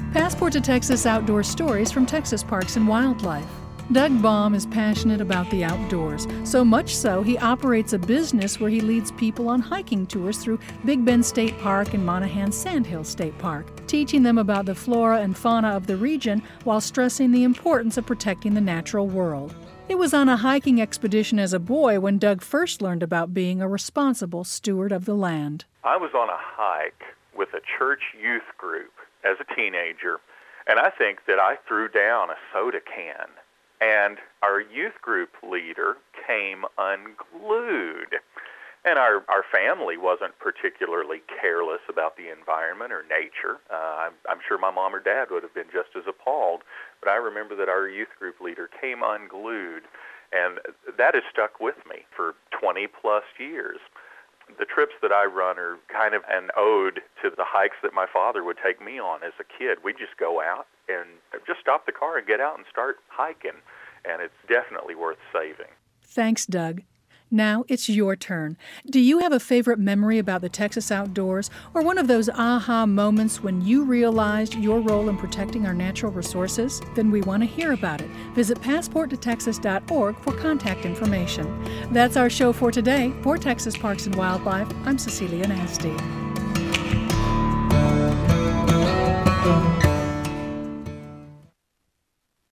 Passport to Texas Outdoor Stories from Texas Parks and Wildlife. Doug Baum is passionate about the outdoors, so much so he operates a business where he leads people on hiking tours through Big Bend State Park and Monahans Sandhill State Park, teaching them about the flora and fauna of the region while stressing the importance of protecting the natural world. It was on a hiking expedition as a boy when Doug first learned about being a responsible steward of the land. I was on a hike with a church youth group as a teenager, and I think that I threw down a soda can. And our youth group leader came unglued. And our family wasn't particularly careless about the environment or nature. I'm sure my mom or dad would have been just as appalled. But I remember that our youth group leader came unglued. And that has stuck with me for 20-plus years. The trips that I run are kind of an ode to the hikes that my father would take me on as a kid. We'd just go out and just stop the car and get out and start hiking, and it's definitely worth saving. Thanks, Doug. Now it's your turn. Do you have a favorite memory about the Texas outdoors, or one of those aha moments when you realized your role in protecting our natural resources? Then we want to hear about it. Visit passporttotexas.org for contact information. That's our show for today. For Texas Parks and Wildlife, I'm Cecilia Nasty.